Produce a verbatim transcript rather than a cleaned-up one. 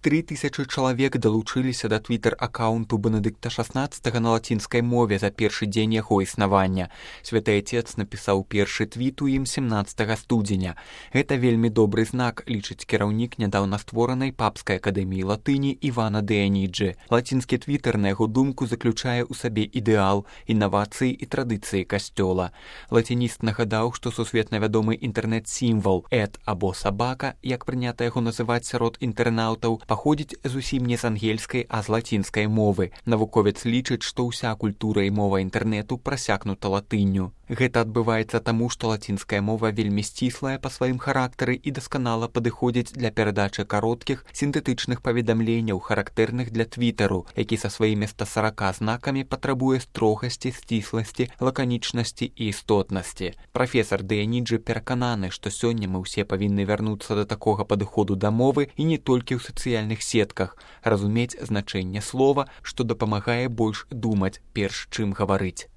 тры тысячы чалавек далучыліся да твітер-аккаунту Бенедыкта шаснаццатага на лацінскай мове за першы дзень яго існавання. Святы Отец напісаў першы твіт у ім семнаццатага студзеня. Гэта вельмі добры знак, лічыць кіраўнік нядаўна створанай папскай акадэміі латыні Івана Деаніджы. Лацінскі твітер, на яго думку, заключае ў сабе ідэал, інавацыі і традыцыі касцёла. Лацініст нагадаў, што сусветна вядомы інтэрнэт-сімвал «эт» або «сабака», як прынята яго называць сярод інтэрнаўтаў, паходзіць зусім не з ангельскай, а з лацінскай мовы. Навуковец лічыць, што ўся культура і мова інтэрнэту прасякнута латынню. Гэта адбываецца таму, што лацінская мова вельмі сціслая па сваім характары і дасканала падыходзіць для перадачы кароткіх, сінтэтычных паведамленняў, характэрных для твітару, які са сваімі ста сарака знакамі патрабуе строгасці, сцісласці, лаканічнасці і істотнасці. Прафесар Деаніджы перакананы, што сёння мы ўсе павінны вярнуцца да такога падыходу да мовы і не толькі ў сацыяльных сетках, разумець значэнне слова, што дапамагае больш думаць, перш чым гаварыць.